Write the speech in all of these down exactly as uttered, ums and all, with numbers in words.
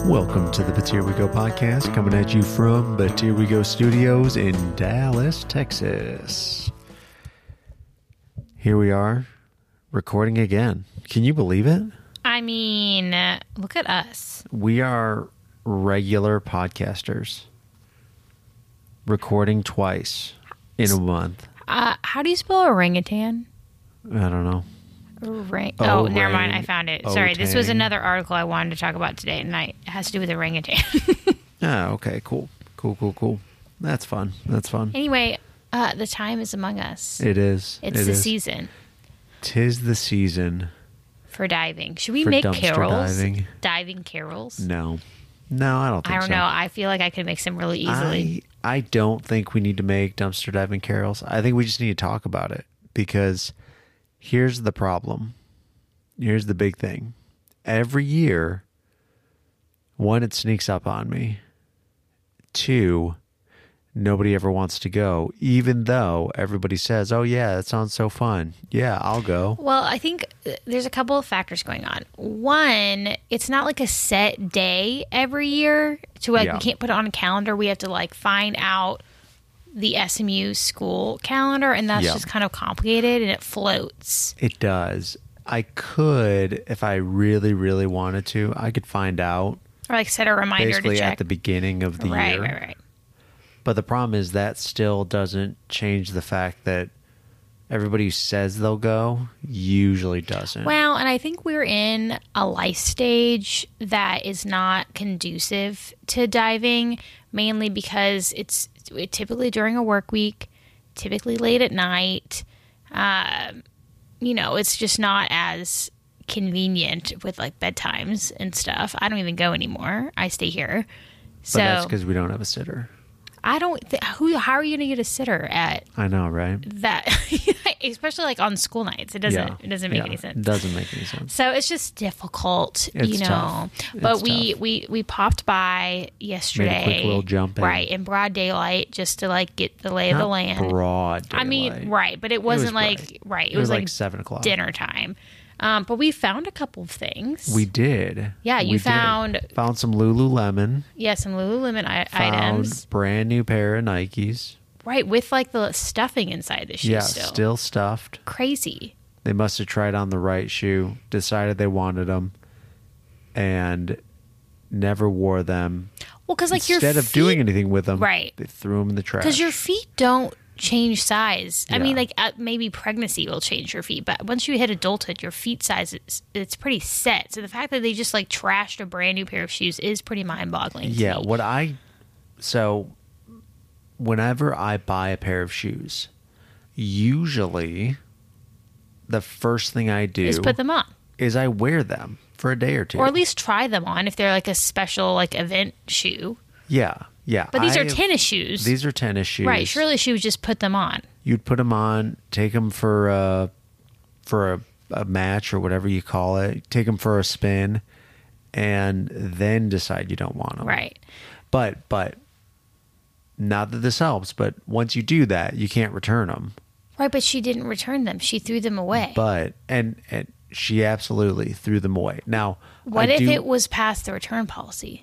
Welcome to the But Here We Go podcast, coming at you from But Here We Go Studios in Dallas, Texas. Here we are, recording again. Can you believe it? I mean, uh, look at us. We are regular podcasters, recording twice in a month. Uh, how do you spell orangutan? I don't know. Orang- oh, Oh, never mind. rang- I found it. Sorry, this was otang. another article I wanted to talk about today, and I, it has to do with orangutan. Ah, okay, cool. Cool, cool, cool. That's fun. That's fun. Anyway, uh, the time is among us. It is. It's it the is. season Tis the season. for diving. Should we For make dumpster carols? diving. Diving carols? No. No, I don't think so. I don't know. I feel like I could make some really easily. I, I don't think we need to make dumpster diving carols. I think we just need to talk about it because here's the problem. Here's the big thing. Every year, one, it sneaks up on me. Two, nobody ever wants to go, even though everybody says, oh, yeah, that sounds so fun. Yeah, I'll go. Well, I think uh, there's a couple of factors going on. One, it's not like a set day every year to like Yeah. we can't put it on a calendar. We have to like find out the S M U school calendar, and that's Yeah. just kind of complicated and it floats. It does. I could, if I really, really wanted to, I could find out Or like set a reminder basically to check. at the beginning of the right, year. right, right. But the problem is that still doesn't change the fact that everybody who says they'll go usually doesn't. Well, and I think we're in a life stage that is not conducive to diving, mainly because it's typically during a work week, typically late at night. Um, you know, it's just not as convenient with like bedtimes and stuff. I don't even go anymore. I stay here. But So that's because we don't have a sitter. I don't. Th- who? How are you going to get a sitter at I know, right? that? Especially like on school nights. It doesn't. Yeah. It doesn't make Yeah. any sense. It doesn't make any sense. So it's just difficult, It's you know. tough. But It's we, tough. we we popped by yesterday, quick little jump in. right in broad daylight, just to like get the lay of the Not land. broad I mean, daylight. right, but it wasn't was like bright. right. It, It was was, like like seven o'clock. dinner time. Um, but we found a couple of things. We did. Yeah, you We did. found- found some Lululemon. yeah, some Lululemon I- Found items, brand new pair of Nikes. right, with like the stuffing inside the shoe. Yeah, still. still stuffed. crazy. They must have tried on the right shoe, decided they wanted them, and never wore them. Well, because like your Instead of feet, doing anything with them, right. they threw them in the trash. Because your feet don't change size. I Yeah. mean, like uh, maybe pregnancy will change your feet, but once you hit adulthood, your feet size is it's pretty set. So the fact that they just like trashed a brand new pair of shoes is pretty mind boggling. Yeah, what I so whenever I buy a pair of shoes, usually the first thing I do is put them on, is I wear them for a day or two. or at least try them on if they're like a special like event shoe. yeah, yeah. But these I are have- tennis shoes, These are tennis shoes. right? Surely she would just put them on. You'd put them on, take them for a for a, a match or whatever you call it. Take them for a spin, and then decide you don't want them. Right. But but not that this helps. But once you do that, you can't return them. Right, but she didn't return them. She threw them away. But and and she absolutely threw them away. Now, what I if do- it was past the return policy?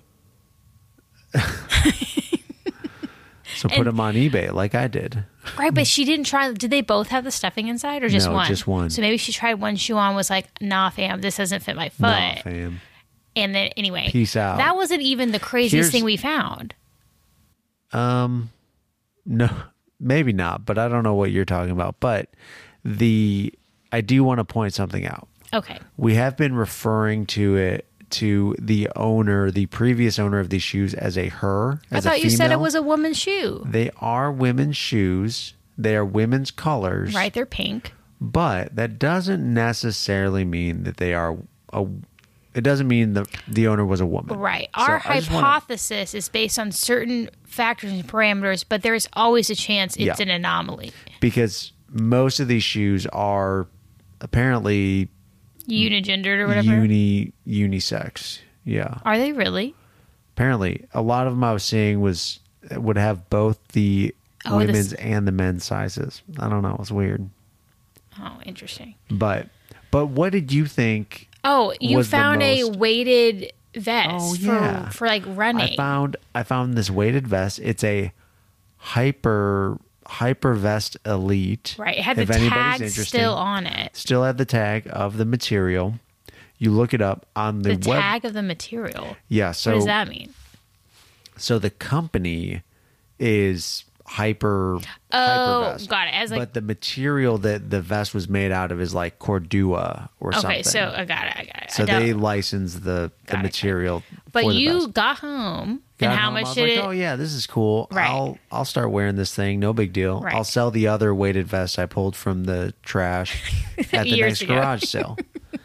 so put and- them on eBay like I did? Right, but she didn't try. Did they both have the stuffing inside, or just No, one? just one. So maybe she tried one shoe on, was like, "Nah, fam, this doesn't fit my foot." No, fam. And then anyway, Peace out. That wasn't even the craziest Here's- thing we found. Um, no, maybe not. But I don't know what you're talking about. But the I do want to point something out. Okay, We have been referring to it to the owner, the previous owner of these shoes, as a her. I As thought a you said it female. was a woman's shoe. They are women's shoes. They are women's colors. Right, they're pink. But that doesn't necessarily mean that they are a. It doesn't mean the the owner was a woman. Right. So Our I just wanna- hypothesis is based on certain factors and parameters, but there's always a chance it's Yeah. an anomaly. because most of these shoes are apparently Unigendered or whatever. uni unisex. Yeah. Are they really? Apparently, a lot of them I was seeing was would have both the Oh, this- women's and the men's sizes. I don't know. It's weird. Oh, interesting. But but what did you think? Oh, you Was the found a most- weighted vest Oh, yeah. for, for like running. I found I found this weighted vest. It's a hyper hyper vest elite. right. It had if the anybody's tag interested. still on it. Still had the tag of the material. You look it up on the, The web. tag of the material. Yeah, so what does that mean? so the company is hyper Oh, hypervest. got it. As like But the material that the vest was made out of is like Cordua or okay, something. so I got it. I got it. So I don't- they license the, the Got it, material. But for the you vest. got home, Got and how home, I much was did like, it? Oh yeah, this is cool. Right. I'll I'll start wearing this thing. No big deal. Right. I'll sell the other weighted vest I pulled from the trash at the Years next ago. garage sale.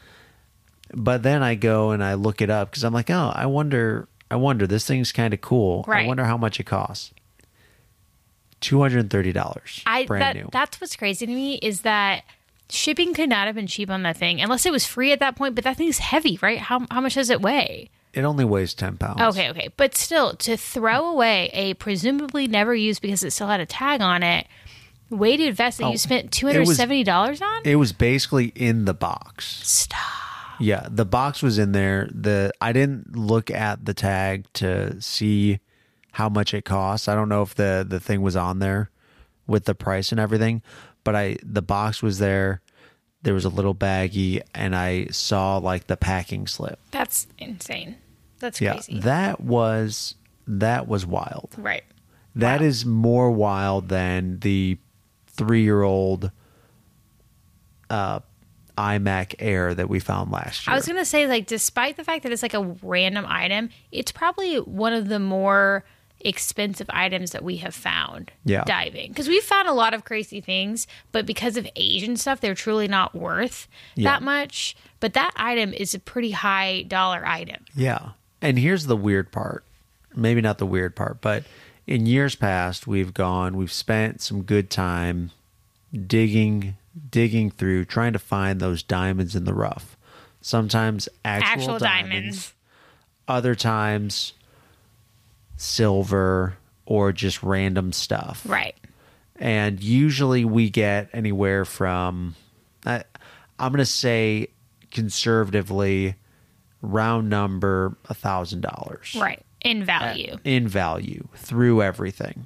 But then I go and I look it up because I'm like, oh, I wonder, I wonder. This thing's kind of cool. I Right. wonder how much it costs. Two hundred and thirty dollars. I brand that new. that's what's crazy to me is that shipping could not have been cheap on that thing unless it was free at that point. But that thing's heavy, right? How how much does it weigh? It only weighs ten pounds. Okay, okay, but still, to throw away a presumably never used because it still had a tag on it weighted vest that Oh, you spent two it hundred was- seventy dollars on. It was basically in the box. Stop. Yeah, the box was in there. The I didn't look at the tag to see how much it costs. I don't know if the the thing was on there with the price and everything, but I the box was there. There was a little baggie, and I saw like the packing slip. That's insane. That's Yeah, crazy. that was that was wild. right. That Wow. is more wild than the three-year-old uh, iMac Air that we found last year. I was gonna say, like, despite the fact that it's like a random item, it's probably one of the more expensive items that we have found Yeah. diving, because we've found a lot of crazy things, but because of age and stuff, they're truly not worth Yeah. that much. But that item is a pretty high dollar item. Yeah. And here's the weird part. Maybe not the weird part, but in years past, we've gone, we've spent some good time digging, digging through, trying to find those diamonds in the rough. Sometimes actual, Actual diamonds, diamonds. other times silver or just random stuff. Right. And usually we get anywhere from, I, I'm going to say conservatively, round number, a thousand dollars Right. In value. in value through everything.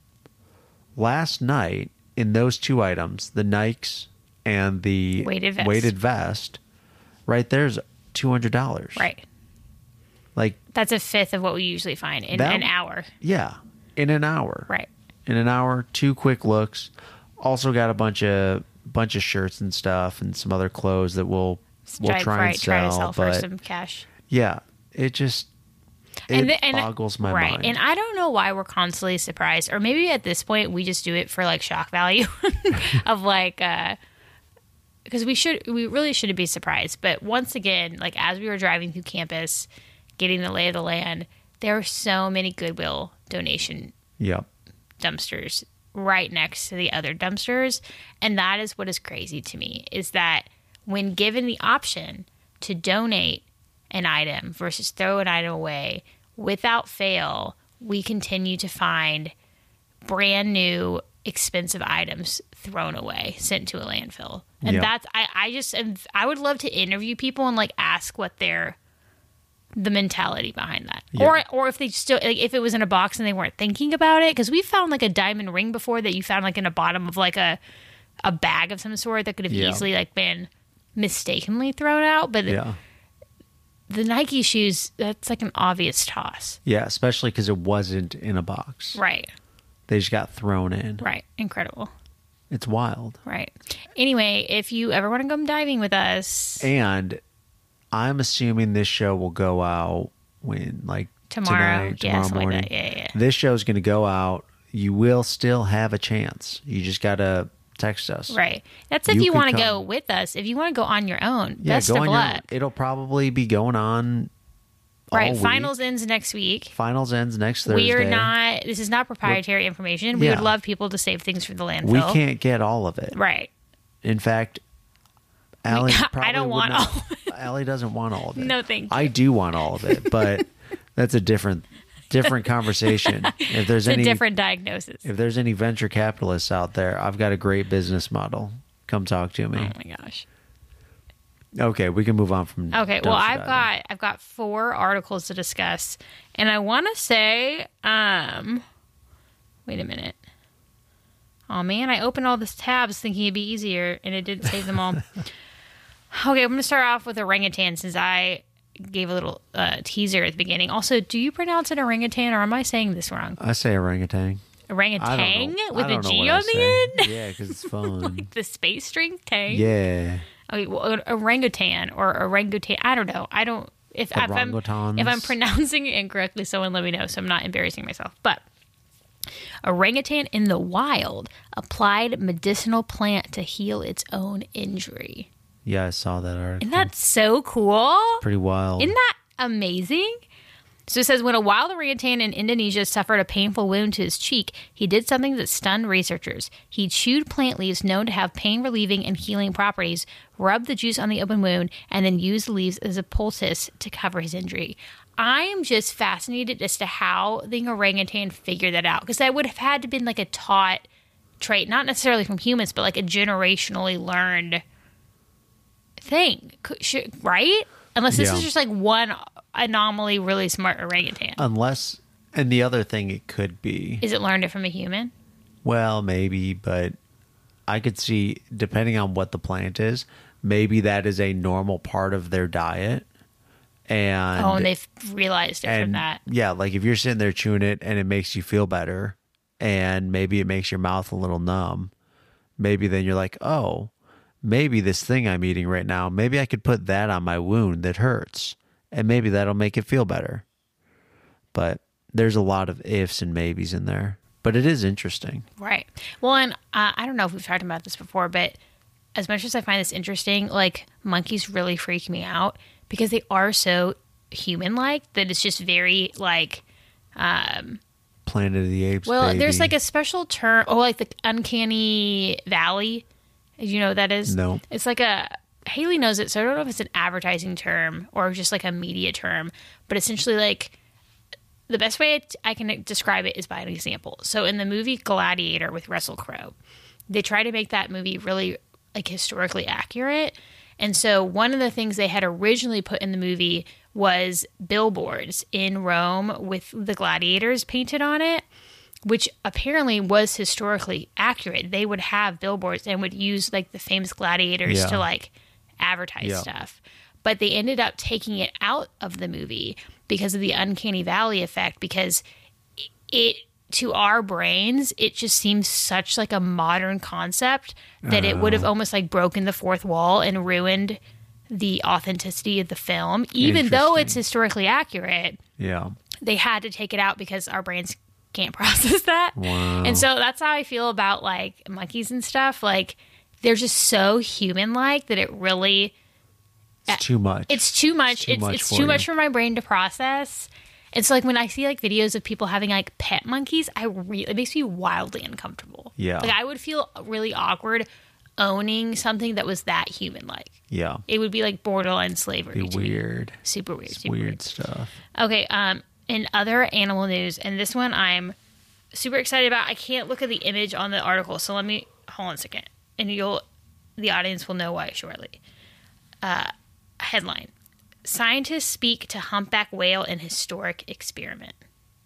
Last night, in those two items, the Nikes and the Weighted vest. weighted vest, right there's two hundred dollars. Right. Like, That's a fifth of what we usually find in That- an hour. yeah, in an hour. Right. In an hour, two quick looks. Also got a bunch of bunch of shirts and stuff and some other clothes that we'll we'll Try, try right, and sell. try to sell for but some cash. yeah, it just it And the- and- boggles my right. mind. And I don't know why we're constantly surprised, or maybe at this point we just do it for like shock value of like, uh, because we should, we really shouldn't be surprised. But once again, like as we were driving through campus, getting the lay of the land, there are so many Goodwill donation Yep. dumpsters right next to the other dumpsters. And that is what is crazy to me, is that when given the option to donate an item versus throw an item away, without fail, we continue to find brand new expensive items thrown away, sent to a landfill. And Yeah. that's, I, I just, am- I would love to interview people and like ask what their, the mentality behind that. Yeah. Or, or if they still, like if it was in a box and they weren't thinking about it. Cause we found like a diamond ring before that you found like in the bottom of like a, a bag of some sort that could have Yeah. easily like been mistakenly thrown out. But Yeah. the Nike shoes, that's like an obvious toss. Yeah, especially because it wasn't in a box. Right. They just got thrown in. Right. Incredible. It's wild. Right. Anyway, if you ever want to come diving with us And I'm assuming this show will go out when, like, tomorrow, tonight, yeah, tomorrow something morning. like that. Yeah, yeah, yeah. This show's going to go out. You will still have a chance. You just got to text us. Right. That's if You you, could want to come. go with us. If you want to go on your own, Yeah, best go of on your own. luck. It'll probably be going on all Right. week. Finals ends next week. Finals ends next Thursday. We are not, this is not proprietary information. We Yeah. would love people to save things for the landfill. We can't get all of it. Right. In fact, Allie I probably don't would want not- all of Allie doesn't want all of it. No, thank you. I do want all of it, but that's a different different conversation. If there's It's any a different diagnosis. if there's any venture capitalists out there, I've got a great business model. Come talk to me. Oh my gosh. Okay, we can move on from. Okay, well, dumpster I've diving. got I've got four articles to discuss, and I want to say, um, wait a minute. Oh man, I opened all these tabs thinking it'd be easier, and it didn't save them all. Okay, I'm gonna start off with orangutan since I gave a little uh, teaser at the beginning. Also, do you pronounce it orangutan, or am I saying this wrong? I say orangutan. Orangutan I don't know. with I a don't know G what on I the say. end? Yeah, because it's fun. Like the space string tang? Yeah. Okay, well, orangutan or orangutan. I don't know. I don't. If, if I'm Orangutans. if I'm pronouncing it incorrectly, someone let me know so I'm not embarrassing myself. But orangutan in the wild applied medicinal plant to heal its own injury. Yeah, I saw that article. Isn't that so cool? Pretty wild. Isn't that amazing? So it says, when a wild orangutan in Indonesia suffered a painful wound to his cheek, he did something that stunned researchers. He chewed plant leaves known to have pain-relieving and healing properties, rubbed the juice on the open wound, and then used the leaves as a poultice to cover his injury. I'm just fascinated as to how the orangutan figured that out, because that would have had to been like a taught trait, not necessarily from humans, but like a generationally learned thing, Should, right? Unless this Yeah. is just like one anomaly really smart orangutan. Unless, and the other thing it could be, Is it learned it from a human? well, maybe, but I could see, depending on what the plant is, maybe that is a normal part of their diet. And, Oh, and they've realized it and from that. yeah, like if you're sitting there chewing it and it makes you feel better, and maybe it makes your mouth a little numb, maybe then you're like, oh, maybe this thing I'm eating right now, maybe I could put that on my wound that hurts, and maybe that'll make it feel better. But there's a lot of ifs and maybes in there. But it is interesting. Right. Well, and uh, I don't know if we've talked about this before, but as much as I find this interesting, like monkeys really freak me out because they are so human-like that it's just very like, um, Planet of the Apes. well, baby. there's like a special term, oh, like the uncanny valley. You know what that is? No. It's like a, Haley knows it, so I don't know if it's an advertising term or just like a media term, but essentially like the best way I can describe it is by an example. So in the movie Gladiator with Russell Crowe, they try to make that movie really like historically accurate. And so one of the things they had originally put in the movie was billboards in Rome with the gladiators painted on it, which apparently was historically accurate. They would have billboards and would use like the famous gladiators Yeah. to like advertise Yeah. stuff. But they ended up taking it out of the movie because of the uncanny valley effect, because it, to our brains, it just seems such like a modern concept that it would have almost like broken the fourth wall and ruined the authenticity of the film. Even though it's Interesting. historically accurate, Yeah. they had to take it out because our brains can't process that. Wow. And so that's how I feel about like monkeys and stuff. Like they're just so human-like that it really, It's too much. it's too much. too It's, much it's for too you. much for my brain to process. And so like when I see like videos of people having like pet monkeys, I really, it makes me wildly uncomfortable. Yeah. Like I would feel really awkward owning something that was that human-like. Yeah. It would be like borderline slavery. Be to me. weird. Super weird. It's super weird stuff. Okay, um, in other animal news, and this one I'm super excited about. I can't look at the image on the article, so let me hold on a second, and you'll, the audience will know why shortly. Uh, headline: Scientists speak to humpback whale in historic experiment.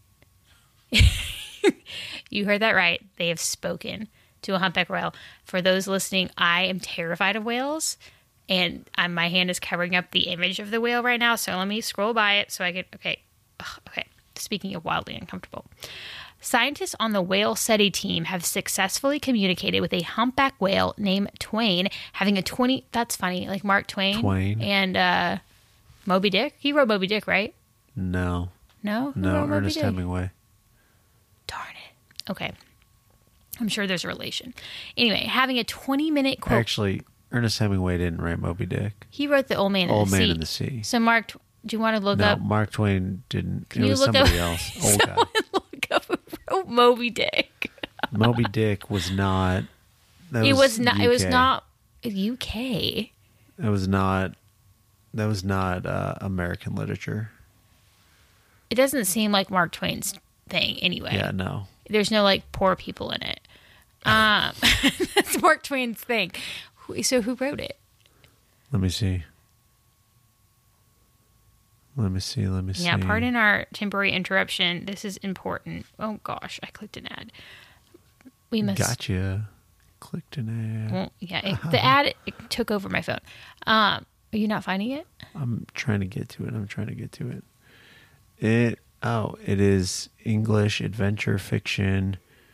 You heard that right. They have spoken to a humpback whale. For those listening, I am terrified of whales. And um, my hand is covering up the image of the whale right now. So let me scroll by it so I can. Okay. Ugh, okay. Speaking of wildly uncomfortable. Scientists on the whale SETI team have successfully communicated with a humpback whale named Twain, having a twenty. That's funny. Like Mark Twain. Twain. And uh, Moby Dick. He wrote Moby Dick, right? No. No? Who No. wrote Moby Ernest Dick? Hemingway. Darn it. Okay. I'm sure there's a relation. Anyway, having a twenty minute quote. Actually, Ernest Hemingway didn't write Moby Dick. He wrote The Old Man in Old the Man Sea. in the Sea. So, Mark, do you want to look No, up? Mark Twain didn't. Can it you was look somebody up? else. Old guy. Someone look up who wrote Moby Dick. Moby Dick was not. That It was not. It was U K. not U K. It was not. That was not uh, American literature. It doesn't seem like Mark Twain's thing anyway. Yeah, no. There's no like poor people in it. Um, that's Mark Twain's thing. Who- So who wrote it? Let me see. Let me see. Let me see. Yeah, pardon our temporary interruption. This is important. Oh, gosh. I clicked an ad. We must... Gotcha. Clicked an ad. Well, yeah, it, the ad it took over my phone. Um, are you not finding it? I'm trying to get to it. I'm trying to get to it. It... Oh, it is English adventure fiction.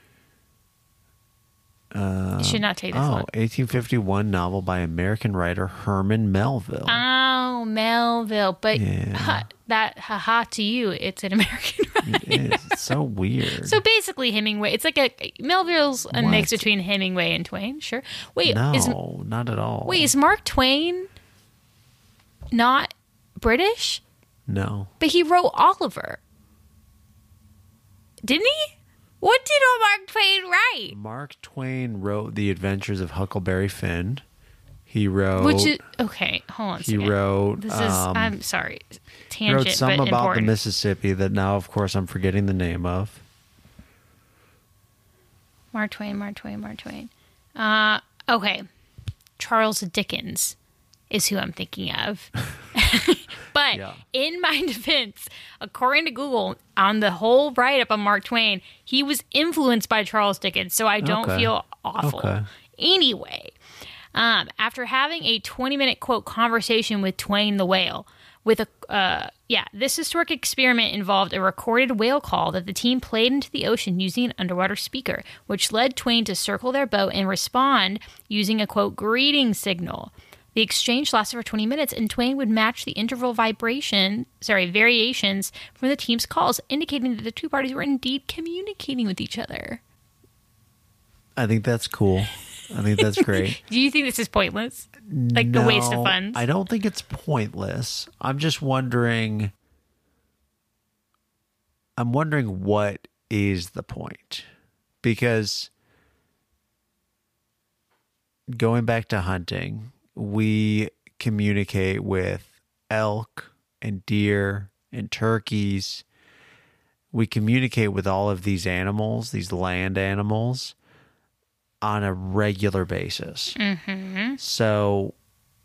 Uh, you should not take this oh, one. eighteen fifty-one novel by American writer Herman Melville. Oh, Melville. But Yeah. ha, that, haha, to you, it's an American writer. It is. It's so weird. So basically Hemingway. It's like a... Melville's a What? mix between Hemingway and Twain. Sure. Wait, no, is, not at all. wait, is Mark Twain not British? No. But he wrote Oliver. Didn't he? What did Mark Twain write? Mark Twain wrote The Adventures of Huckleberry Finn. He wrote... Which is... Okay, hold on a He second. wrote... This is... um, I'm sorry. he wrote Tangent, some but about important. the Mississippi that now, of course, I'm forgetting the name of. Mark Twain, Mark Twain, Mark Twain. Uh, okay. Charles Dickens is who I'm thinking of. But Yeah. in my defense, according to Google, on the whole write-up on Mark Twain, he was influenced by Charles Dickens, so I don't Okay. feel awful. Okay. Anyway, um, after having a twenty-minute, quote, conversation with Twain the whale, with a, uh, yeah, this historic experiment involved a recorded whale call that the team played into the ocean using an underwater speaker, which led Twain to circle their boat and respond using a, quote, greeting signal. The exchange lasted for twenty minutes, and Twain would match the interval vibration, sorry, variations from the team's calls, indicating that the two parties were indeed communicating with each other. I think that's cool. I think that's great. Do you think this is pointless? Like a waste of No, funds? I don't think it's pointless. I'm just wondering... I'm wondering what is the point? Because going back to hunting, we communicate with elk and deer and turkeys. We communicate with all of these animals, these land animals, on a regular basis. Mm-hmm. So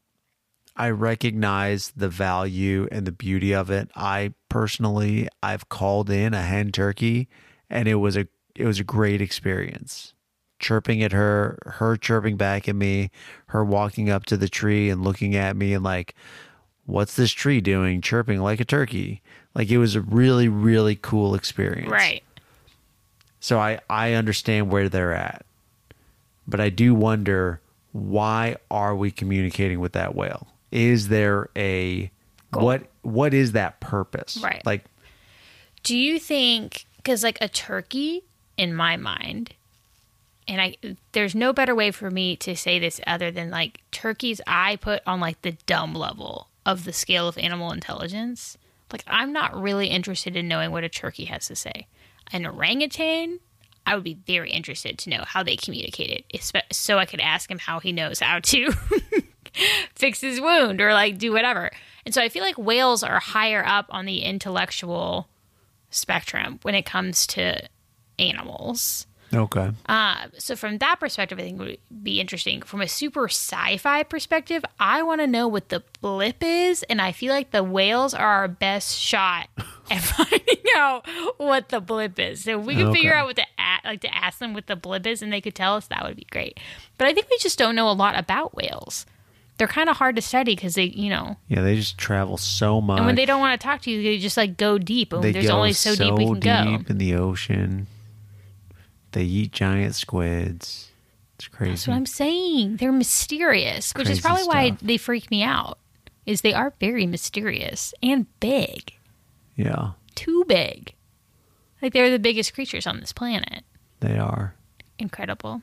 I recognize the value and the beauty of it. I personally, I've called in a hen turkey, and it was a it was a great experience. Chirping at her, her chirping back at me, her walking up to the tree and looking at me and like, what's this tree doing? Chirping like a turkey. Like, it was a really, really cool experience. Right. So I, I understand where they're at. But I do wonder, why are we communicating with that whale? Is there a Goal. what what is that purpose? Right. Like, Do you think, because like a turkey, in my mind, and I there's no better way for me to say this other than like turkeys I put on like the dumb level of the scale of animal intelligence. Like, I'm not really interested in knowing what a turkey has to say. An orangutan, I would be very interested to know how they communicated, espe- so I could ask him how he knows how to fix his wound or like do whatever. And so I feel like whales are higher up on the intellectual spectrum when it comes to animals. okay. Uh, so from that perspective, I think it would be interesting. From a super sci-fi perspective, I want to know what the blip is, and I feel like the whales are our best shot at finding out what the blip is. So if we could Okay. figure out what to a- like to ask them what the blip is, and they could tell us, that would be great. But I think we just don't know a lot about whales. They're kind of hard to study because they, you know, Yeah, they just travel so much. and when they don't want to talk to you, they just like go deep. And they there's go only so, deep we can go. deep in the ocean. They eat giant squids. It's crazy. That's what I'm saying. They're mysterious, which is Crazy probably why stuff. they freak me out. Is they are very mysterious and big, Yeah, too big. Like, they're the biggest creatures on this planet. they are. Incredible.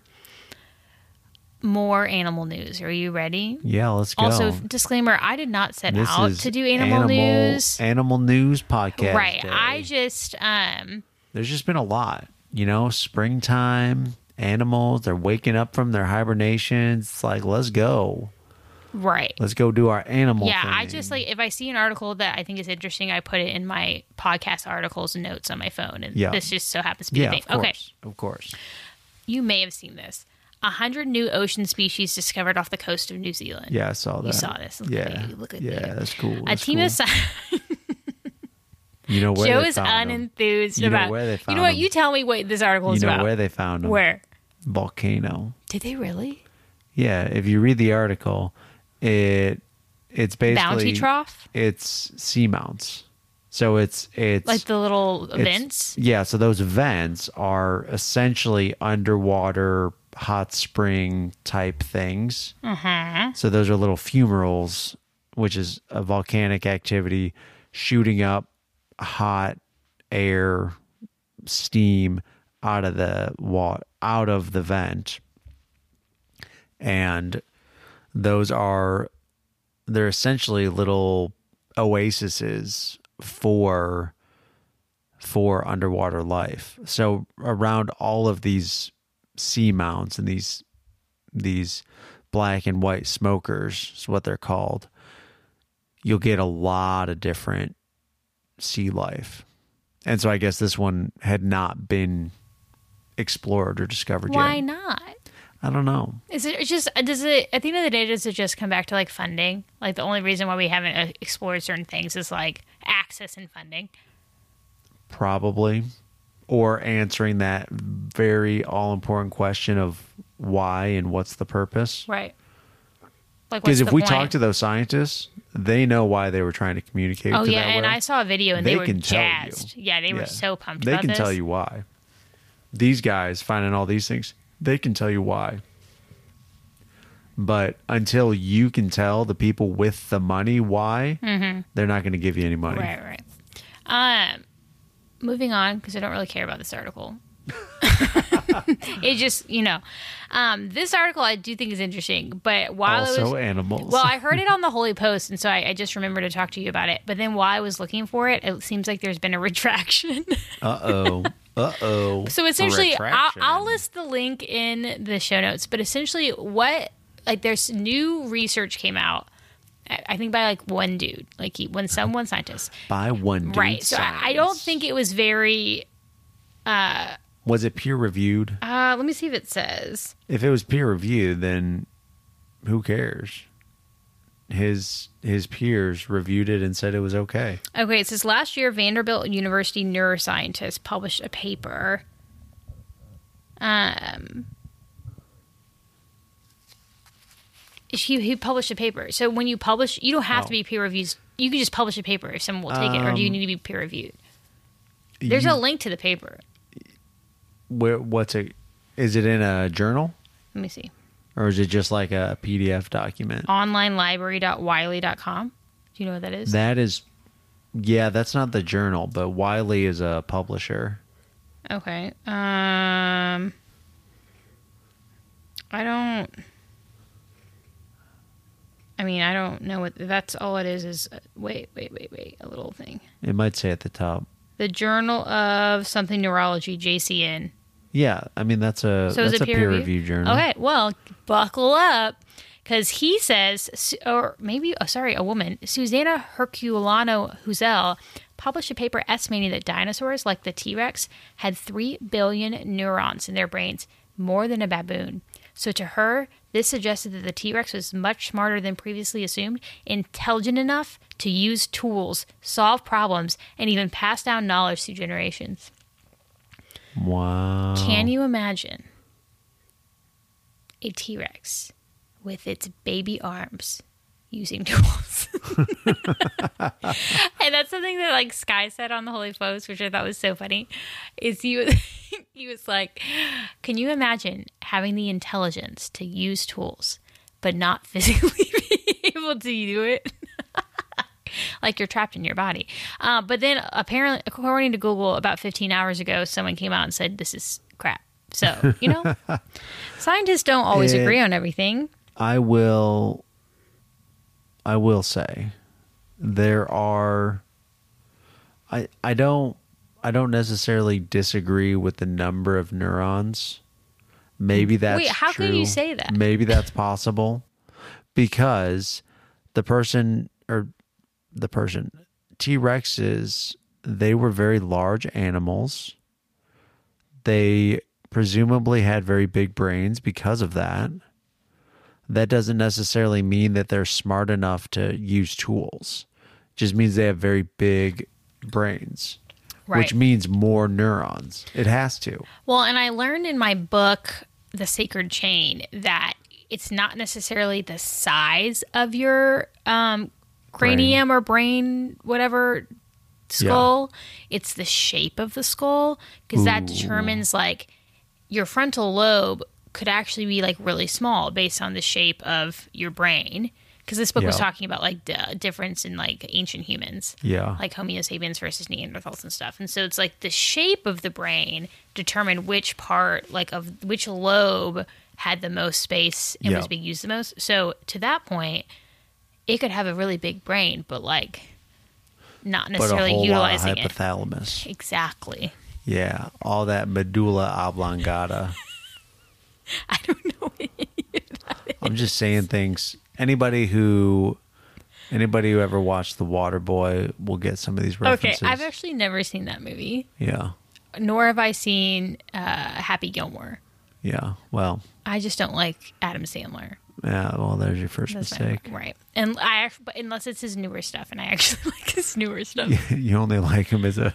More animal news. Are you ready? Yeah, let's go. Also, disclaimer: I did not set this out is to do animal, news. Animal news podcast. Right. day. I just um. There's just been a lot. You know, springtime, animals, they're waking up from their hibernations. It's like, let's go. Right. Let's go do our animal Yeah, thing. I just like, if I see an article that I think is interesting, I put it in my podcast articles and notes on my phone, and Yeah. this just so happens to be yeah, the thing. of Okay, course. Of course. you may have seen this. A hundred new ocean species discovered off the coast of New Zealand. Yeah, I saw that. You saw this. Look yeah. at you. Look at yeah, you. that's cool. A That's team cool. of sci- You know where Joe they is found them. unenthused You know about. where they You know found what? them. Unenthused You know about. where they You found know what? them. You tell me what this article You is know about. where they found them. Where? Volcano. Did they really? Yeah, if you read the article, it it's basically Bounty trough? It's seamounts. So it's it's Like the little it's- vents? Yeah, so those vents are essentially underwater hot spring type things. Uh-huh. So those are little fumaroles, which is a volcanic activity shooting up hot air, steam out of the wa- out of the vent. And those are they're essentially little oases for for underwater life. So around all of these seamounts and these these black and white smokers is what they're called, you'll get a lot of different sea life. And so I guess this one had not been explored or discovered Why yet. not? I don't know. Is it it's just does it at the end of the day does it just come back to like funding? Like the only reason why we haven't uh, explored certain things is like access and funding. Probably. Or answering that very all important question of why and what's the purpose. Right. Like Because what's if the we point? talk to those scientists, they know why they were trying to communicate Oh to yeah, that and whale. I saw a video and They they, were can tell you. jazzed. Yeah, they were Yeah. so pumped They about can this. tell you why. These guys finding all these things, they can tell you why. But until you can tell the people with the money why, Mm-hmm. they're not going to give you any money. Right, right. Um, moving on because I don't really care about this article. It just, you know, um, this article I do think is interesting. But while Also it was, animals. well, I heard it on the Holy Post, and so I, I just remembered to talk to you about it. But then while I was looking for it, it seems like there's been a retraction. Uh-oh. Uh-oh. So essentially, I'll, Retraction. I'll list the link in the show notes. But essentially, what like there's new research came out. I I think by like one dude, like he, when some one scientist, By one dude right? So I, I don't science. think it was very. Was it peer reviewed? Uh, let me see if it says. If it was peer reviewed, then who cares? His his peers reviewed it and said it was okay. Okay, it says last year Vanderbilt University neuroscientists published a paper. Um, he, he published a paper. So when you publish, you don't have Oh. to be peer reviewed. You can just publish a paper if someone will take it, or do you Um, need to be peer reviewed? There's You- a link to the paper. Where, what's it? Is it in a journal? Let me see. Or is it just like a P D F document? online library dot wiley dot com. Do you know what that is? That is, yeah, that's not the journal, but Wiley is a publisher. Okay. Um, I don't. I mean, I don't know what that's all it is. Is wait, wait, wait, wait. A little thing. It might say at the top. The Journal of Something Neurology, J C N. Yeah, I mean that's a So is that's it a peer peer review? review journal. Okay, well, buckle up, because he says, or maybe, oh, sorry, a woman, Susanna Herculano Huzel, published a paper estimating that dinosaurs like the T-Rex had three billion neurons in their brains, more than a baboon. So to her, this suggested that the T-Rex was much smarter than previously assumed, intelligent enough to use tools, solve problems, and even pass down knowledge through generations. Wow. Can you imagine a T-Rex with its baby arms using tools? And that's something that like Sky said on the Holy Post, which I thought was so funny. Is he was he was like, can you imagine having the intelligence to use tools but not physically be able to do it? Like you're trapped in your body. Uh, but then apparently, according to Google, about fifteen hours ago, someone came out and said, this is crap. So, you know, scientists don't always It- agree on everything. I will I will say there are I I don't I don't necessarily disagree with the number of neurons. Maybe that's Wait, how true. can you say that? Maybe that's possible because the person or the person T-Rexes, they were very large animals. They presumably had very big brains because of that. That doesn't necessarily mean that they're smart enough to use tools. It just means they have very big brains, Right. which means more neurons. It has to. Well, and I learned in my book, The Sacred Chain, that it's not necessarily the size of your um, cranium Brain. or brain, whatever skull. It's the shape of the skull, because that Ooh. determines, like, your frontal lobe could actually be, like, really small based on the shape of your brain. Because this book was Yeah. talking about, like, the difference in, like, ancient humans. Yeah. Like Homo sapiens versus Neanderthals and stuff. And so it's like the shape of the brain determined which part, like, of which lobe had the most space and Yeah. was being used the most. So to that point, it could have a really big brain, but, like, not But a necessarily whole lot of utilizing it. hypothalamus. Exactly. Yeah. All that medulla oblongata. I don't know what any of that is. I'm just saying things. Anybody who, anybody who ever watched The Waterboy will get some of these Okay, references. I've actually never seen that movie, Yeah. nor have I seen uh, Happy Gilmore. Yeah. Well. I just don't like Adam Sandler. Yeah. Well, there's your first That's mistake. my, right. And I actually, but unless it's his newer stuff, and I actually like his newer stuff. You only like him as a.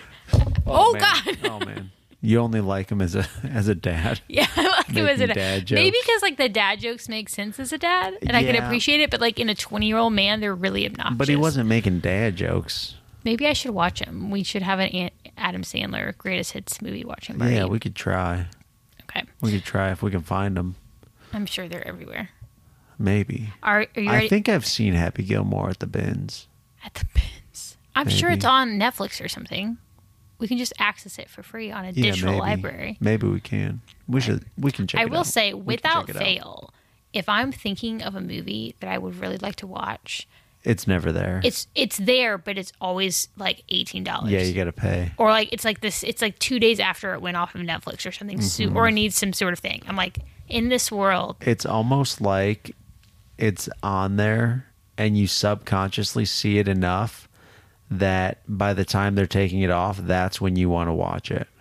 Oh, man. God. Oh man. You only like him as a as a dad. Yeah, I like him as a Making dad. dad jokes. Maybe because, like, the dad jokes make sense as a dad, and I can Yeah. appreciate it. But, like, in a twenty-year-old man, they're really obnoxious. But he wasn't making dad jokes. Maybe I should watch him. We should have an An- Adam Sandler greatest hits movie watching party. Yeah, we could try. Okay, We could try if we can find them. I'm sure they're everywhere. Maybe. Are, are you ready? I think I've seen Happy Gilmore at the bins. At the bins. I'm sure Maybe. it's on Netflix or something. We can just access it for free on a Yeah, digital maybe. library. Maybe we can. We should. We can check. I it will out. say, We can without check it out. fail, if I'm thinking of a movie that I would really like to watch, It's never there. it's it's there, but it's always like eighteen dollars. Yeah, you got to pay. Or like it's like this. It's like two days after it went off of Netflix or something, Mm-hmm. so, or it needs some sort of thing. I'm like, in this world, It's almost like it's on there and you subconsciously see it enough that by the time they're taking it off, that's when you want to watch it.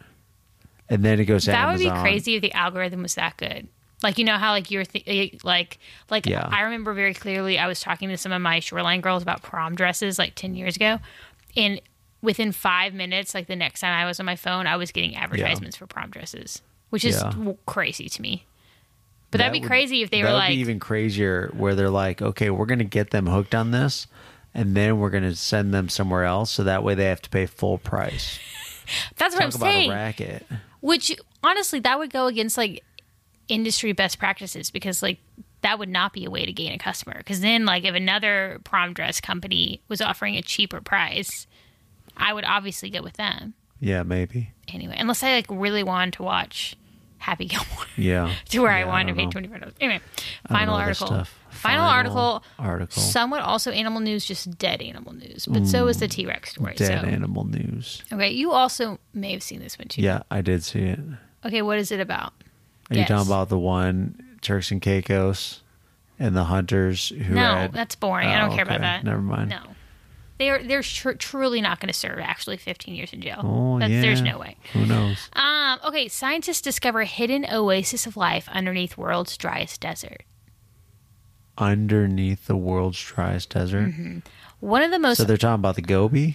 And then it goes to that would Amazon. be crazy if the algorithm was that good. Like, you know how, like, you're th- like like Yeah. I remember very clearly I was talking to some of my Shoreline girls about prom dresses like ten years ago, and within five minutes, like the next time I was on my phone, I was getting advertisements for prom dresses, which is Yeah. w- crazy to me. But that'd That be would- crazy if they that were would like, be even crazier where they're like, okay, we're going to get them hooked on this and then we're going to send them somewhere else so that way they have to pay full price. that's what Talk I'm about saying. a racket. Which honestly, that would go against like industry best practices, because like that would not be a way to gain a customer. Because then, like, if another prom dress company was offering a cheaper price, I would obviously go with them Yeah, maybe. anyway. Unless I like really wanted to watch Happy Gilmore Yeah. to where I Yeah, wanted to don't pay know. twenty five dollars. Anyway, I don't final know this article. stuff. Final, Final article. article. Somewhat also animal news, just dead animal news, but so is the T Rex story. Dead so. animal news. Okay, you also may have seen this one too. Yeah, I did see it. Okay, what is it about? Are you Yes. talking about the one Turks and Caicos and the hunters who No, had... that's boring. I Oh, don't care about okay. that. Never mind. No, they're they're tr- truly not going to serve actually fifteen years in jail. Oh, That's, yeah. There's no way. Who knows? Um. Okay. Scientists discover hidden oasis of life underneath world's driest desert. Underneath the world's driest desert. One of the most So they're talking about the Gobi?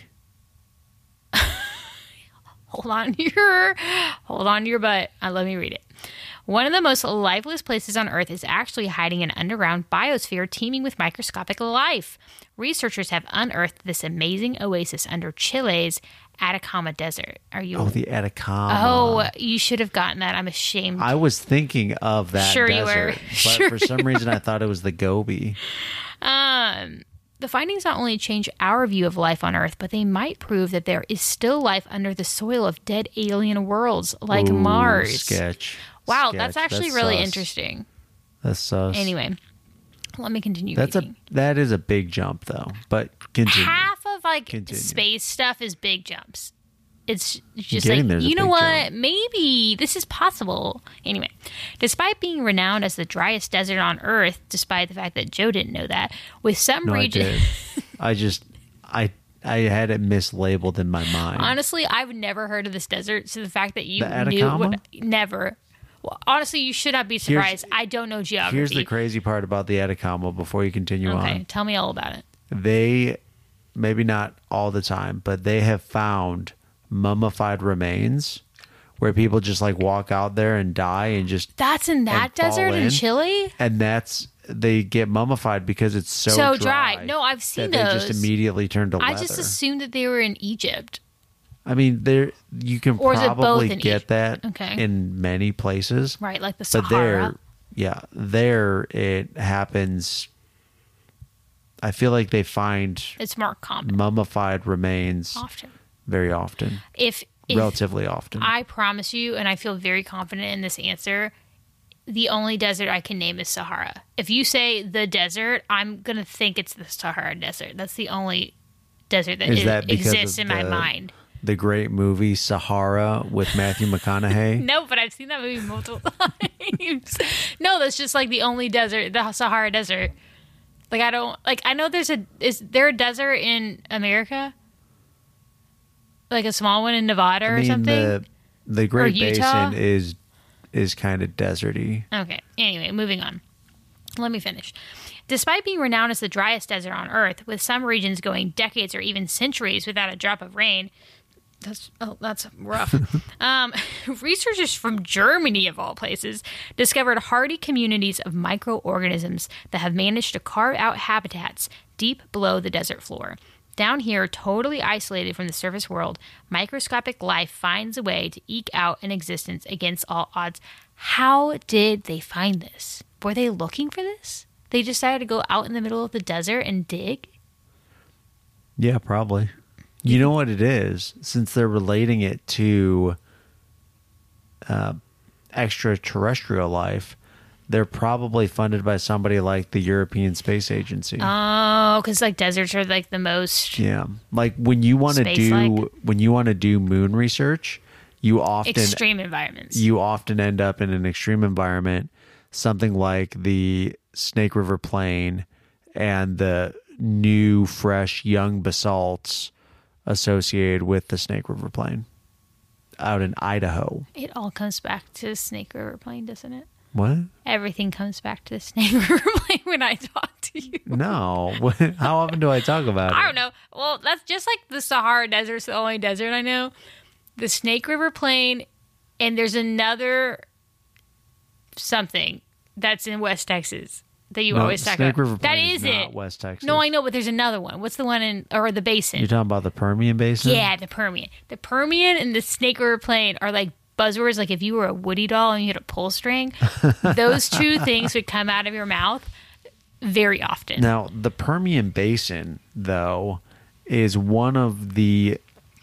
hold on to your hold on to your butt. Uh, let me read it. One of the most lifeless places on Earth is actually hiding an underground biosphere teeming with microscopic life. Researchers have unearthed this amazing oasis under Chile's Atacama Desert. Are you? Oh, the Atacama. Oh, you should have gotten that. I'm ashamed. I was thinking of that Sure you desert, were. but Sure for some reason I thought it was the Gobi. Um, the findings not only change our view of life on Earth, but they might prove that there is still life under the soil of dead alien worlds like Ooh, Mars. Sketch. Wow, Sketch. that's actually really sus. interesting. That's sus. Anyway, let me continue. That's reading. a that is a big jump though. But continue. Half of like Continue. space stuff is big jumps. It's just Getting like, there's a you know big what? jump. Maybe this is possible. Anyway, despite being renowned as the driest desert on Earth, despite the fact that Joe didn't know that, with some No, I regions. did. I just I I had it mislabeled in my mind. Honestly, I've never heard of this desert, so the fact that you The knew Atacama? what never. Well, honestly, you should not be surprised. I don't know geography. Here's the crazy part about the Atacama before you continue Okay, on. tell me all about it. They maybe not all the time, but they have found mummified remains where people just like walk out there and die and just That's in that and fall desert in in. Chile? And that's they get mummified because it's so, So dry. dry. No, I've seen that those. They just immediately turn to leather. I just assumed that they were in Egypt. I mean, there you can Or is it both probably in get each- that Okay. in many places. Right, like the But there, Sahara. yeah, there it happens. I feel like they find It's more common mummified remains often. very often, If, if relatively often. I promise you, and I feel very confident in this answer, the only desert I can name is Sahara. If you say the desert, I'm going to think it's the Sahara Desert. That's the only desert that, Is is, that because exists of in my the- mind. the great movie Sahara with Matthew McConaughey. No, but I've seen that movie multiple times. No, that's just like the only desert, the Sahara Desert. Like I don't like. I know there's a. Is there a desert in America? Like a small one in Nevada or I mean, something? the the Great Utah? Basin is is kind of deserty. Okay. Anyway, moving on. Let me finish. Despite being renowned as the driest desert on Earth, with some regions going decades or even centuries without a drop of rain, that's oh, that's rough. um, researchers from Germany, of all places, discovered hardy communities of microorganisms that have managed to carve out habitats deep below the desert floor. Down here, totally isolated from the surface world, microscopic life finds a way to eke out an existence against all odds. How did they find this? Were they looking for this? They decided to go out in the middle of the desert and dig? Yeah, probably. You know what it is? Since they're relating it to uh, extraterrestrial life, they're probably funded by somebody like the European Space Agency. Oh, because like deserts are like the most Yeah, like when you want to do Space-like. when you want to do moon research, you often extreme environments. you often end up in an extreme environment, something like the Snake River Plain and the new, fresh, young basalts associated with the Snake River Plain out in Idaho. It all comes back to Snake River Plain, doesn't it? What? Everything comes back to the Snake River Plain when I talk to you. No. How often do I talk about it? I don't know. Well, that's just like the Sahara Desert's the only desert I know. The Snake River Plain, and there's another something that's in West Texas that you No, always talk Snake about. River Plain that is is not it. West Texas. No, I know, but there's another one. What's the one in, or the basin? You're talking about the Permian Basin? Yeah, the Permian. The Permian and the Snake River Plain are like buzzwords. Like if you were a Woody doll and you had a pull string, those two things would come out of your mouth very often. Now, the Permian Basin, though, is one of the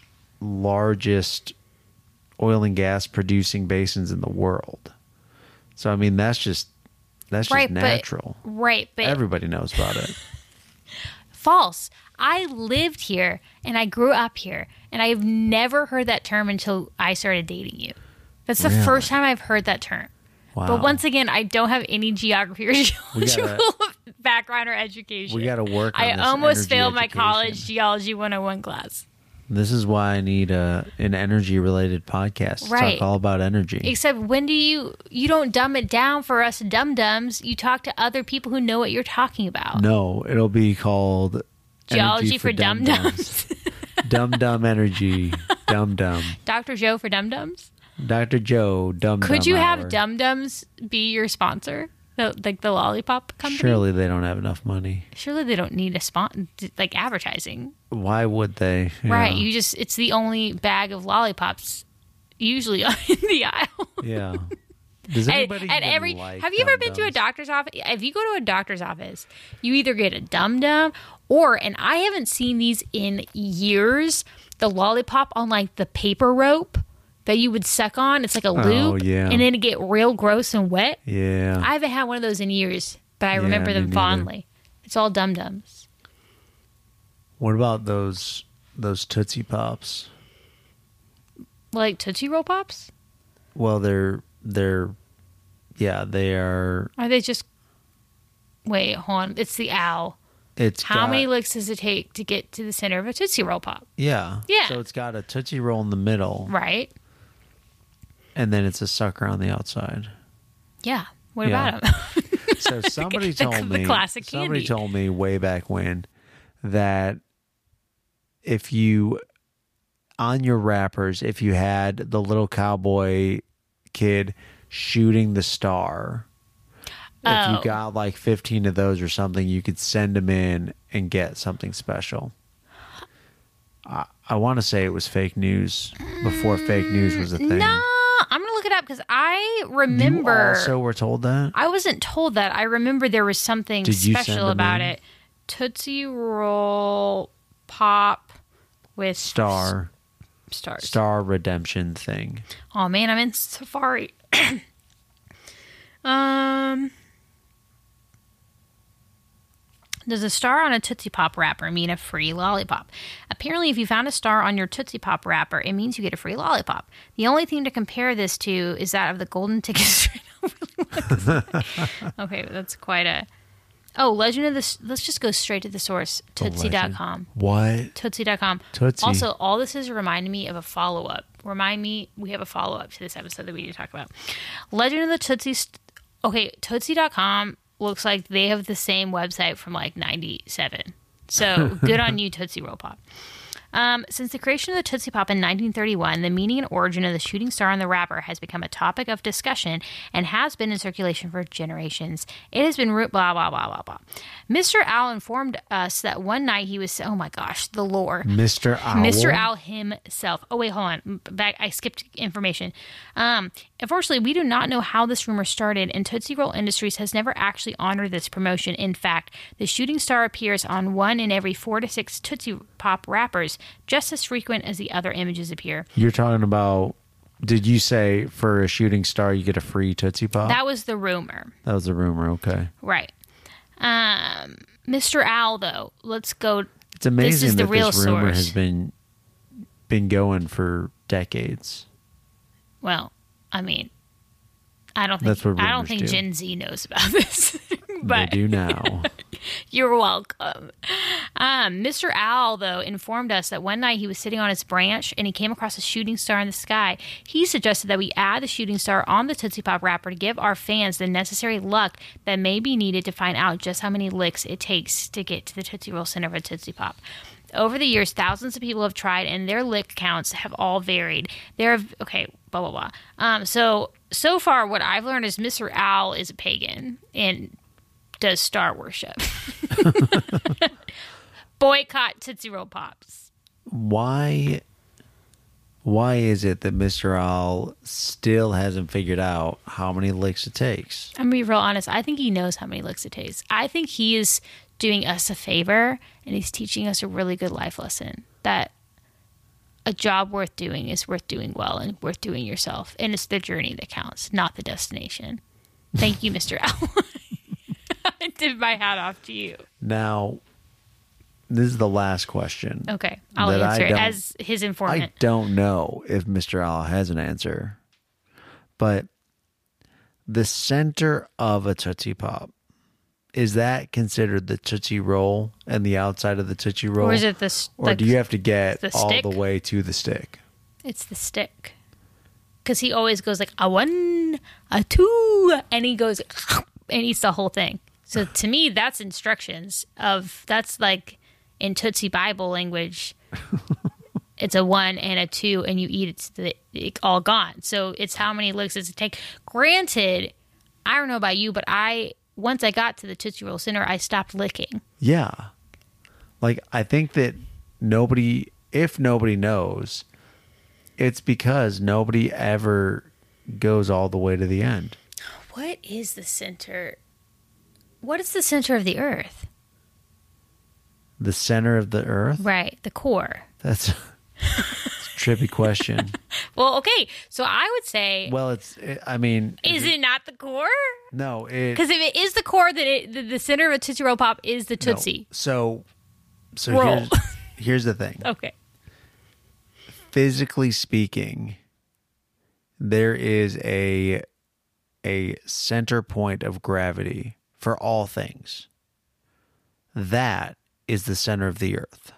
largest oil and gas producing basins in the world. So, I mean, that's just that's just Right, but- natural. Right, but Everybody knows about it. false. I lived here and I grew up here, and I've never heard that term until I started dating you. That's the Really? first time I've heard that term. Wow. But once again, I don't have any geography or geological gotta- background or education. we got to work on I this almost energy failed my education. college geology one oh one class. This is why I need a an energy related podcast to Right. talk all about energy. Except when do you you don't dumb it down for us dum dums? You talk to other people who know what you're talking about. No, it'll be called Geology Energy for dum dums. Dum dum energy. Dum dum. Doctor Joe for dum dums. Doctor Joe. Dum dum. Could you hour. have dum dums be your sponsor? The, like the lollipop company? Surely they don't have enough money. Surely they don't need a spon like advertising. Why would they? Right. Yeah. You just it's the only bag of lollipops usually in the aisle. Yeah. Does At, anybody at even every like have you ever been to a Dum-Dums? doctor's office? If you go to a doctor's office, you either get a dum dum or, and I haven't seen these in years, the lollipop on like the paper rope that you would suck on. It's like a loop, yeah. and then it get real gross and wet. Yeah. I haven't had one of those in years, but I Yeah, remember me them neither. fondly. It's all dum dums. What about those those Tootsie Pops? Like Tootsie Roll Pops? Well, they're they're yeah, they are. Are they just? Wait, hold on. It's the owl. It's How got- many licks does it take to get to the center of a Tootsie Roll Pop? Yeah. Yeah. So it's got a Tootsie Roll in the middle, Right? and then it's a sucker on the outside. Yeah. What Yeah. about them? So somebody The- told the me classic somebody candy. told me way back when that if you, on your wrappers, if you had the little cowboy kid shooting the star, Oh. if you got like fifteen of those or something, you could send them in and get something special. I, I want to say it was fake news before fake news was a thing. No, I'm going to look it up because I remember. You also were told that? I wasn't told that. I remember there was something Did you send special them about in? it. Tootsie Roll Pop with Star. s- stars. Star redemption thing. Oh man, I'm in Safari. um, does a star on a Tootsie Pop wrapper mean a free lollipop? Apparently, if you found a star on your Tootsie Pop wrapper, it means you get a free lollipop. The only thing to compare this to is that of the golden ticket. Okay, that's quite a. Oh, Legend of the. Let's just go straight to the source. Tootsie dot com. What? Tootsie dot com. Tootsie. Also, all this is reminding me of a follow up. Remind me, we have a follow up to this episode that we need to talk about. Legend of the Tootsie. St- okay, Tootsie dot com looks like they have the same website from like ninety-seven. So good on you, Tootsie Roll Pop. Um, since the creation of the Tootsie Pop in nineteen thirty-one, the meaning and origin of the shooting star on the wrapper has become a topic of discussion and has been in circulation for generations. It has been root blah blah blah blah blah. Mister Owl informed us that one night he was oh my gosh the lore. Mister Owl. Mister Owl himself. Oh wait, hold on. Back, I skipped information. Um, unfortunately, we do not know how this rumor started, and Tootsie Roll Industries has never actually honored this promotion. In fact, the shooting star appears on one in every four to six Tootsie Pop wrappers, just as frequent as the other images appear. You're talking about, did you say for a shooting star you get a free Tootsie Pop? That was the rumor. That was a rumor, okay. Right. Um, Mister Owl, though, let's go. It's amazing This is the that real this rumor source. has been been going for decades. Well, I mean, I don't think That's what I don't rumors think do. Gen Z knows about this. But They do now. you're welcome. Um, Mister Owl, though, informed us that one night he was sitting on his branch and he came across a shooting star in the sky. He suggested that we add the shooting star on the Tootsie Pop wrapper to give our fans the necessary luck that may be needed to find out just how many licks it takes to get to the Tootsie Roll center of a Tootsie Pop. Over the years, thousands of people have tried, and their lick counts have all varied. There have okay, blah blah blah. Um, so so far, what I've learned is Mister Owl is a pagan and does star worship. Boycott Tootsie Roll Pops. Why why is it that Mister Owl still hasn't figured out how many licks it takes? I'm gonna be real honest. I think he knows how many licks it takes. I think he is doing us a favor, and he's teaching us a really good life lesson that a job worth doing is worth doing well and worth doing yourself. And it's the journey that counts, not the destination. Thank you, Mister Owl. I tip my hat off to you. Now, this is the last question. Okay, I'll that I answer it don't- as his informant. I don't know if Mister Owl has an answer, but the center of a Tootsie Pop, is that considered the Tootsie Roll and the outside of the Tootsie Roll? Or is it the, s- Or the do you have to get the all stick? the way to the stick? It's the stick. Because he always goes like, a one, a two, and he goes and eats the whole thing. So to me, that's instructions of, that's like in Tootsie Bible language, it's a one and a two, and you eat it, to the, it's all gone. So it's how many licks does it take? Granted, I don't know about you, but I, once I got to the Tootsie Roll Center, I stopped licking. Yeah. Like, I think that nobody, if nobody knows, it's because nobody ever goes all the way to the end. What is the center? What is the center of the earth? The center of the earth? Right, the core. That's a trippy question. Well, okay, so I would say, Well, it's, I mean. is it not the core? No, it. Because if it is the core, then it, the, the center of a Tootsie Roll Pop is the no. Tootsie. So, so Roll. here's, here's the thing. Okay. Physically speaking, there is a a center point of gravity for all things. That is the center of the earth.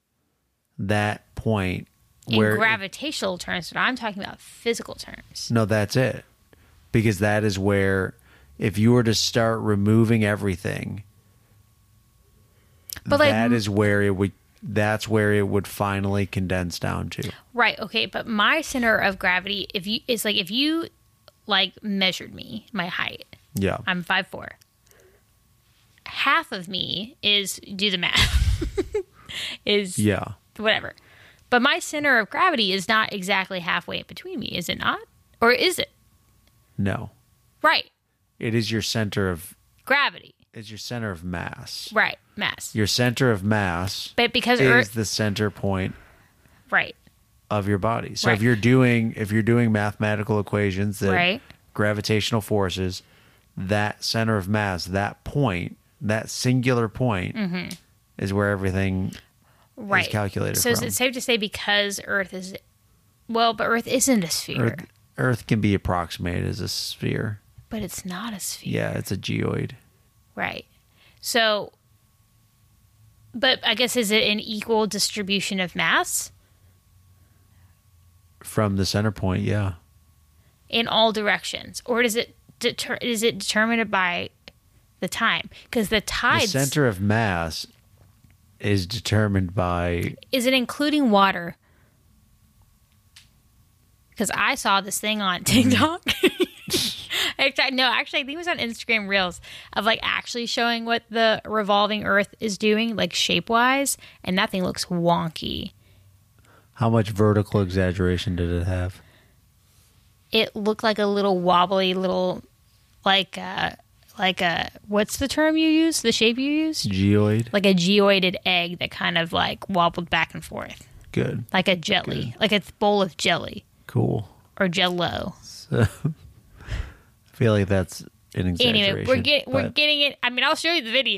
That point In where gravitational terms, but I'm talking about physical terms. no, that's it. Because that is where if you were to start removing everything, But like, that is where it would that's where it would finally condense down to. Right. Okay. But my center of gravity, if you, it's like if you like measured me, my height, Yeah. I'm five four. Half of me is, do the math, is Yeah. whatever. But my center of gravity is not exactly halfway in between me, is it not? Or is it? No. Right. It is your center of Gravity. it's your center of mass. Right. Mass. Your center of mass But because is Earth, the center point right. of your body. So Right. if you're doing if you're doing mathematical equations that Right. gravitational forces, that center of mass, that point, that singular point is where everything Right. is calculated So is from. it safe to say because Earth is, well, but Earth isn't a sphere, Earth, Earth can be approximated as a sphere. but it's not a sphere. Yeah, it's a geoid. Right. So, but I guess is it an equal distribution of mass From the center point, yeah. in all directions, or does it deter- is it determined by the time? Because the The tides, center of mass is determined by is it including water? Because I saw this thing on TikTok. Actually, no, actually, I think it was on Instagram Reels of like actually showing what the revolving Earth is doing, like shape wise, and that thing looks wonky. how much vertical exaggeration did it have? It looked like a little wobbly little, like uh like a what's the term you use? The shape you used? Geoid? Like a geoided egg that kind of like wobbled back and forth, Good. like a jelly, like a bowl of jelly Cool. or Jello. So, I feel like that's an exaggeration. Anyway, we're getting we're but- getting it. I mean, I'll show you the video.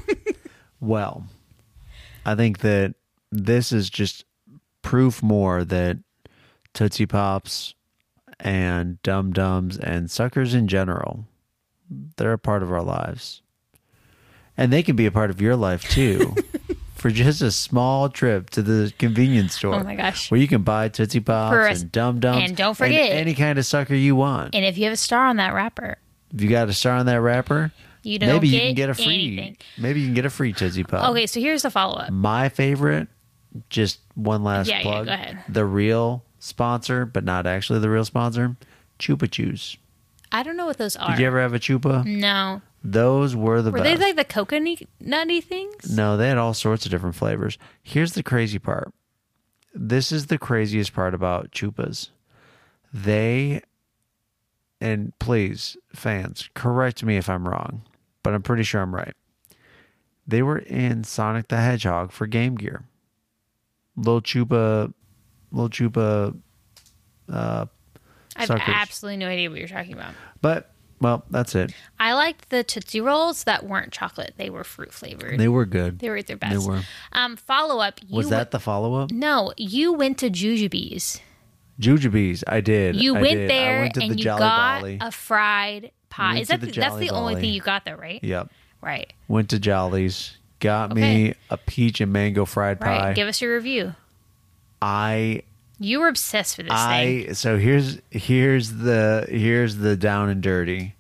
Well, I think that this is just proof more that Tootsie Pops and Dum Dums and suckers in general, they're a part of our lives. And they can be a part of your life too. For just a small trip to the convenience store. Oh my gosh. Where you can buy Tootsie Pops For a- and Dum Dums. and don't forget- any kind of sucker you want. And if you have a star on that wrapper, If you got a star on that wrapper, you don't maybe get you can get a free. anything. Maybe you can get a free Tootsie Pop. Okay, so here's the follow up. My favorite, just one last Yeah, yeah, plug. go ahead. The real sponsor, but not actually the real sponsor, Chupa Chews. I don't know what those are. Did you ever have a Chupa? No. Those were the Were best. they like the coconut nutty things? No, they had all sorts of different flavors. Here's the crazy part. This is the craziest part about Chupas. They, and please, fans, correct me if I'm wrong, but I'm pretty sure I'm right. They were in Sonic the Hedgehog for Game Gear. Little Chupa, little Chupa, uh, I have suckers. absolutely no idea what you're talking about. But, well, that's it. I liked the Tootsie Rolls that weren't chocolate. They were fruit flavored. They were good. They were at their best. They were. Um, follow up. You Was that went- the follow-up? No, you went to Jujubes. Jujubes, I did. You I went did. I there went to and the you Jolly got Bolly. a fried pie. Went Is to that the the, that's Jolly the only Bolly. thing you got though, right? Yep. Right. Went to Jolly's, got me Okay. a peach and mango fried Right. pie. Give us your review. I You were obsessed with this thing. I so here's here's the here's the down and dirty.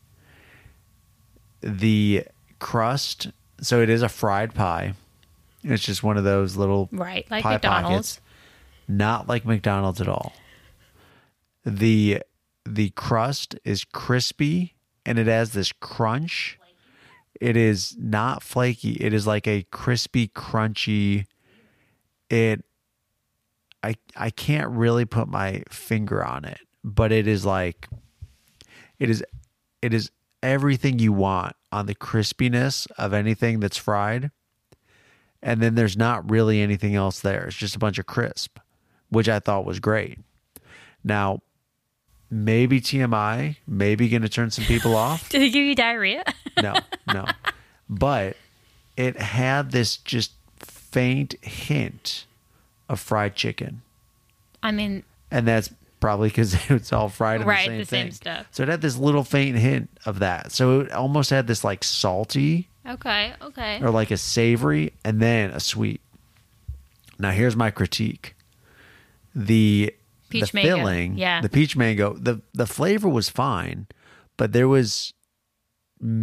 The crust, so it is a fried pie. It's just one of those little Right. Like pie McDonald's. pockets. Not like McDonald's at all. The the crust is crispy and it has this crunch. It is not flaky. It is like a crispy, crunchy. It I I can't really put my finger on it, but it is like it is it is everything you want on the crispiness of anything that's fried. And then there's not really anything else there. It's just a bunch of crisp, which I thought was great. Now, maybe T M I, maybe going to turn some people off. Did it give you diarrhea? No, no. But it had this just faint hint of fried chicken. I mean, And that's probably because it's all fried in Right, the same the same thing. stuff. So it had this little faint hint of that. So it almost had this like salty okay, okay. or like a savory and then a sweet. Now here's my critique. The Peach the mango, filling, yeah. the peach mango, the the flavor was fine, but there was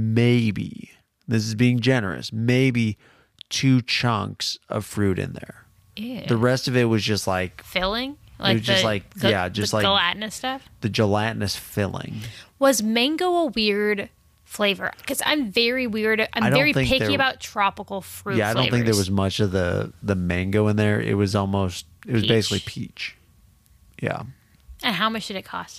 maybe, this is being generous, maybe two chunks of fruit in there. Ew. The rest of it was just like Filling? Like was just the, like- the- yeah, just the like- gelatinous stuff? the gelatinous filling. Was mango a weird flavor? Because I'm very weird. I'm I don't very think picky there- about tropical fruit Yeah, I don't think there flavors. was much of the the mango in there. It was almost it was Peach. basically peach. Yeah. And how much did it cost?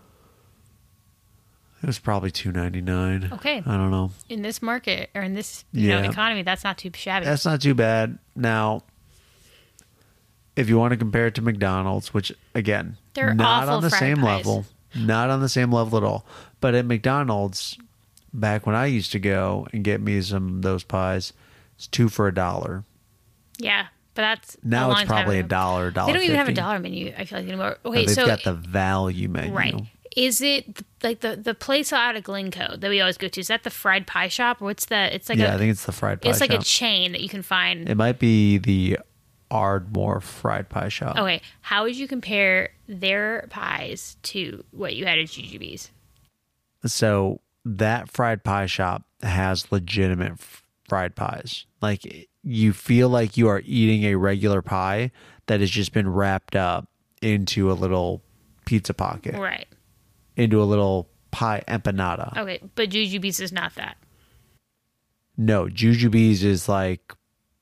It was probably two ninety nine. Okay. I don't know. In this market or in this you know Yeah. economy, that's not too shabby. That's not too bad. Now, if you want to compare it to McDonald's, which again, They're not awful on the fried same pies. level, not on the same level at all. But at McDonald's, back when I used to go and get me some of those pies, it's two for a dollar. Yeah, but that's a Now long it's probably time a ago. dollar, They dollar. don't even have a fifty. dollar menu. I feel like anymore. No, Okay, they've so got the value menu. right. Is it th- like the the place out of Glencoe that we always go to? Is that the fried pie shop, or what's the? It's like yeah, a, I think it's the fried pie it's like shop. a chain that you can find. It might be the Ardmore fried pie shop. Okay, how would you compare their pies to what you had at Jujubes? So that fried pie shop has legitimate f- fried pies. Like you feel like you are eating a regular pie that has just been wrapped up into a little pizza pocket, Right. into a little pie empanada. Okay, but Jujubes is not that. No, Jujubes is like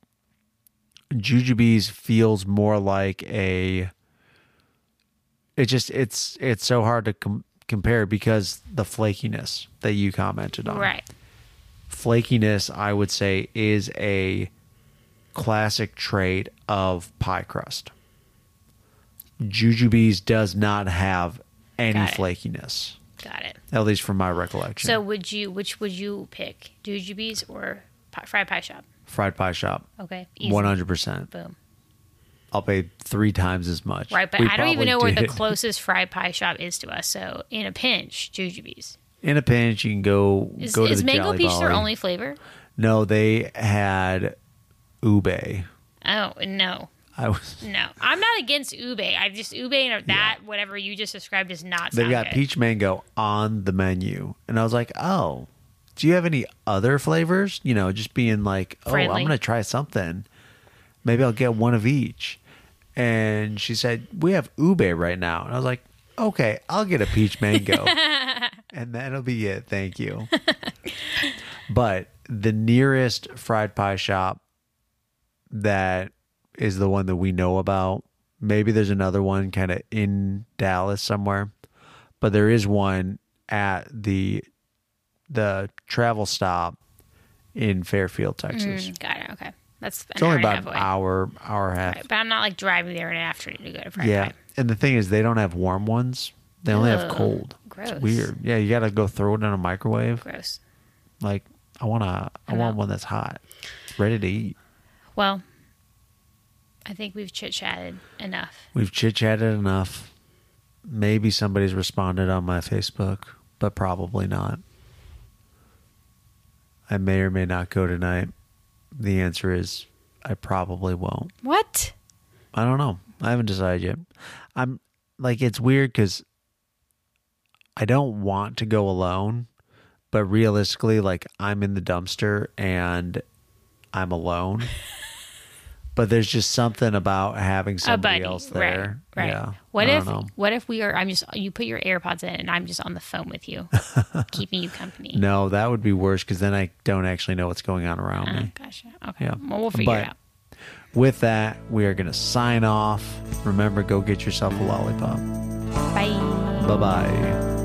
Jujubes feels more like a. It just it's it's so hard to com- compare because the flakiness that you commented on. Right. Flakiness, I would say, is a classic trait of pie crust. Jujubes does not have any Got it. flakiness, Got it. at least from my recollection. So would you? Which would you pick? Jujubes or pie, fried pie shop? fried pie shop, Okay. Easy. one hundred percent. Boom. I'll pay three times as much. Right, but We I don't even probably know where the did. closest fried pie shop is to us. So in a pinch, Jujubes. In a pinch, you can go Is, go to is the mango Jolly peach their Volley. only flavor? No, they had ube. Oh no, I was. no. I'm not against ube. I just ube and that whatever you just described does not. They've sound got good. peach mango on the menu, and I was like, "Oh, do you have any other flavors?" You know, just being like, "Oh, Friendly. I'm gonna try something. Maybe I'll get one of each." And she said, "We have ube right now," and I was like, "Okay, I'll get a peach mango, and that'll be it. Thank you." But the nearest fried pie shop that is the one that we know about. Maybe there's another one kind of in Dallas somewhere, but there is one at the the travel stop in Fairfield, Texas. Mm, got it. Okay, that's an It's only hour and a about half an away. hour, hour and a half. Right, but I'm not like driving there in an afternoon to go to fried Yeah, pie. and the thing is, they don't have warm ones. They only have Ugh, cold. gross. It's weird. Yeah, you got to go throw it in a microwave. Gross. Like I want to, I want know. one that's hot, ready to eat. Well, I think we've chit chatted enough. We've chit chatted enough. Maybe somebody's responded on my Facebook, but probably not. I may or may not go tonight. The answer is I probably won't. What? I don't know. I haven't decided yet. I'm like, it's weird because I don't want to go alone, but realistically, like, I'm in the dumpster and I'm alone. But there's just something about having A somebody buddy, else there. right? Right. Yeah. What I if? don't know. What if we are? I'm just. You put your AirPods in, and I'm just on the phone with you, keeping you company. No, that would be worse because then I don't actually know what's going on around Oh, me. gotcha. Okay. Yeah. Well, we'll figure But it out. with that, we are going to sign off. Remember, go get yourself a lollipop. Bye. Bye bye.